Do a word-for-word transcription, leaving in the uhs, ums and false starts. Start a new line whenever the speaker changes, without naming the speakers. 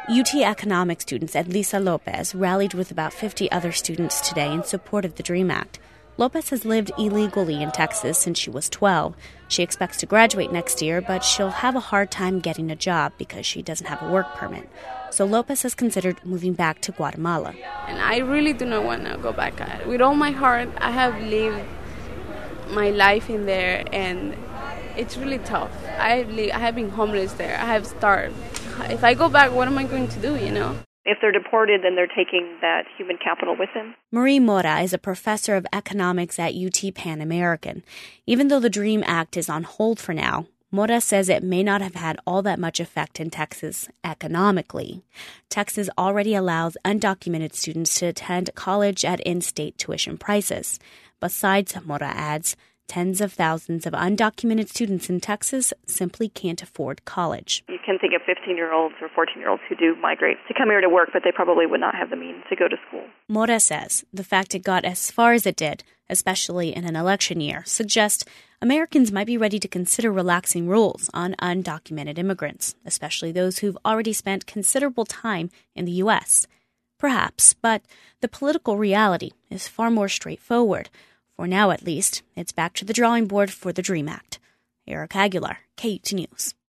U T economics student Edlisa Lopez rallied with about fifty other students today in support of the DREAM Act. Lopez has lived illegally in Texas since she was twelve. She expects to graduate next year, but she'll have a hard time getting a job because she doesn't have a work permit. So Lopez has considered moving back to Guatemala.
And I really do not want to go back. With all my heart, I have lived my life in there, and it's really tough. I have, li- I have been homeless there. I have starved. If I go back, what am I going to do, you know?
If they're deported, then they're taking that human capital with them.
Marie Mora is a professor of economics at U T Pan American. Even though the DREAM Act is on hold for now, Mora says it may not have had all that much effect in Texas economically. Texas already allows undocumented students to attend college at in-state tuition prices. Besides, Mora adds, tens of thousands of undocumented students in Texas simply can't afford college.
You can think of fifteen-year-olds or fourteen-year-olds who do migrate to come here to work, but they probably would not have the means to go to school.
Mora says the fact it got as far as it did, especially in an election year, suggests Americans might be ready to consider relaxing rules on undocumented immigrants, especially those who've already spent considerable time in the U S. Perhaps, but the political reality is far more straightforward. For now, at least, it's back to the drawing board for the DREAM Act. Eric Aguilar, K U T News.